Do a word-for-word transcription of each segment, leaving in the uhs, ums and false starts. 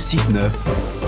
six neuf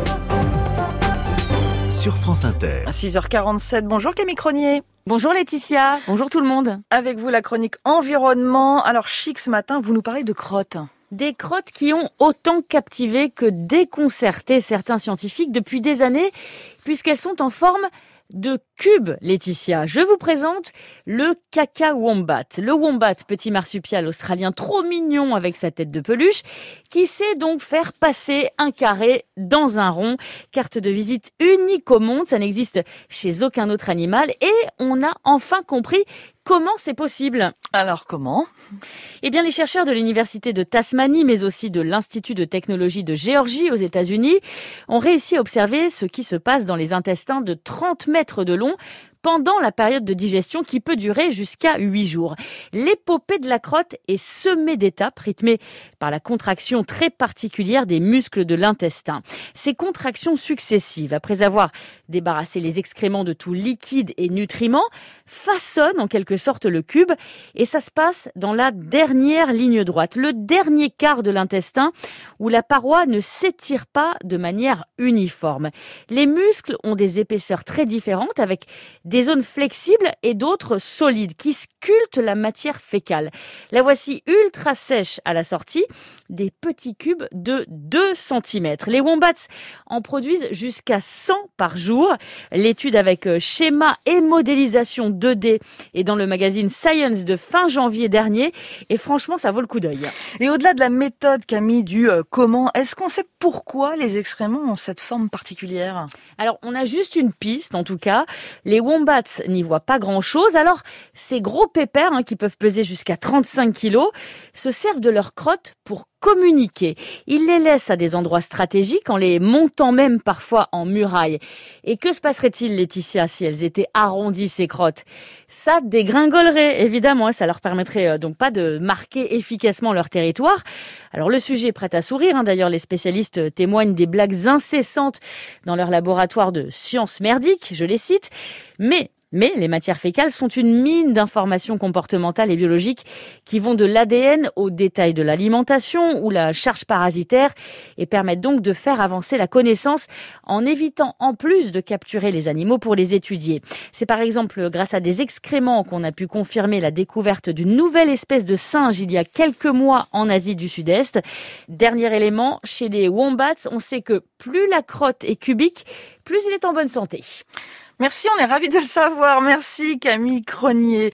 sur France Inter. À six heures quarante-sept, bonjour Camille Cronier. Bonjour Laetitia, bonjour tout le monde. Avec vous la chronique environnement. Alors chic ce matin, vous nous parlez de crottes. Des crottes qui ont autant captivé que déconcerté certains scientifiques depuis des années, puisqu'elles sont en forme de cubes, Laetitia. Je vous présente le Kaka Wombat. Le wombat, petit marsupial australien trop mignon avec sa tête de peluche, qui sait donc faire passer un carré dans un rond. Carte de visite unique au monde, ça n'existe chez aucun autre animal. Et on a enfin compris comment c'est possible. Alors comment ? Eh bien, les chercheurs de l'université de Tasmanie, mais aussi de l'Institut de technologie de Géorgie aux États-Unis, ont réussi à observer ce qui se passe dans les intestins de trente mètres de long pendant la période de digestion qui peut durer jusqu'à huit jours. L'épopée de la crotte est semée d'étapes rythmées par la contraction très particulière des muscles de l'intestin. Ces contractions successives, après avoir débarrassé les excréments de tout liquide et nutriments, façonnent en quelque sorte le cube et ça se passe dans la dernière ligne droite, le dernier quart de l'intestin où la paroi ne s'étire pas de manière uniforme. Les muscles ont des épaisseurs très différentes avec des zones flexibles et d'autres solides qui sculptent la matière fécale. La voici ultra sèche à la sortie, des petits cubes de deux centimètres. Les wombats en produisent jusqu'à cent par jour. L'étude avec schéma et modélisation deux D est dans le magazine Science de fin janvier dernier et franchement ça vaut le coup d'œil. Et au-delà de la méthode Camille du euh, comment, est-ce qu'on sait pourquoi les excréments ont cette forme particulière ? Alors on a juste une piste en tout cas, les wombats n'y voient pas grand-chose, alors ces gros pépères hein, qui peuvent peser jusqu'à trente-cinq kilos se servent de leurs crottes pour communiquer. Ils les laissent à des endroits stratégiques en les montant même parfois en muraille. Et que se passerait-il, Laetitia, si elles étaient arrondies ces crottes ? Ça dégringolerait, évidemment. Ça leur permettrait donc pas de marquer efficacement leur territoire. Alors le sujet prête à sourire. Hein. D'ailleurs, les spécialistes témoignent des blagues incessantes dans leur laboratoire de sciences merdiques, je les cite. Mais Mais les matières fécales sont une mine d'informations comportementales et biologiques qui vont de l'A D N aux détails de l'alimentation ou la charge parasitaire et permettent donc de faire avancer la connaissance en évitant en plus de capturer les animaux pour les étudier. C'est par exemple grâce à des excréments qu'on a pu confirmer la découverte d'une nouvelle espèce de singe il y a quelques mois en Asie du Sud-Est. Dernier élément, chez les wombats, on sait que plus la crotte est cubique, plus il est en bonne santé. Merci, on est ravis de le savoir. Merci Camille Cronier.